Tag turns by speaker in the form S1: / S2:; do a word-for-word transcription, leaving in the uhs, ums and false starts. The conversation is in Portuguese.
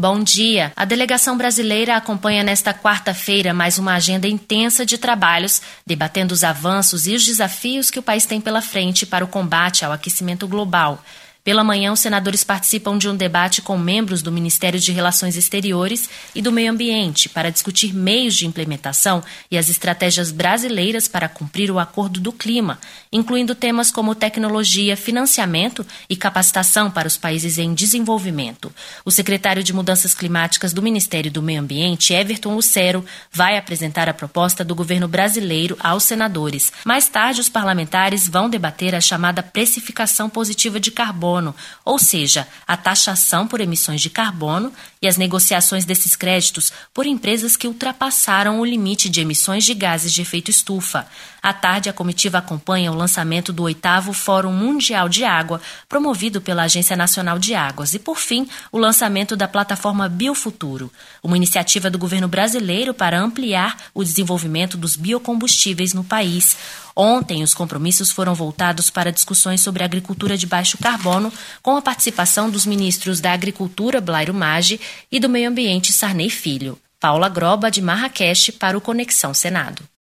S1: Bom dia. A delegação brasileira acompanha nesta quarta-feira mais uma agenda intensa de trabalhos, debatendo os avanços e os desafios que o país tem pela frente para o combate ao aquecimento global. Pela manhã, os senadores participam de um debate com membros do Ministério de Relações Exteriores e do Meio Ambiente para discutir meios de implementação e as estratégias brasileiras para cumprir o Acordo do Clima, incluindo temas como tecnologia, financiamento e capacitação para os países em desenvolvimento. O secretário de Mudanças Climáticas do Ministério do Meio Ambiente, Everton Lucero, vai apresentar a proposta do governo brasileiro aos senadores. Mais tarde, os parlamentares vão debater a chamada precificação positiva de carbono, ou seja, a taxação por emissões de carbono e as negociações desses créditos por empresas que ultrapassaram o limite de emissões de gases de efeito estufa. À tarde, a comitiva acompanha o lançamento do oitavo Fórum Mundial de Água, promovido pela Agência Nacional de Águas, e, por fim, o lançamento da plataforma Biofuturo, uma iniciativa do governo brasileiro para ampliar o desenvolvimento dos biocombustíveis no país. Ontem, os compromissos foram voltados para discussões sobre agricultura de baixo carbono, com a participação dos ministros da Agricultura, Blairo Maggi, e do Meio Ambiente, Sarney Filho. Paula Groba, de Marrakech, para o Conexão Senado.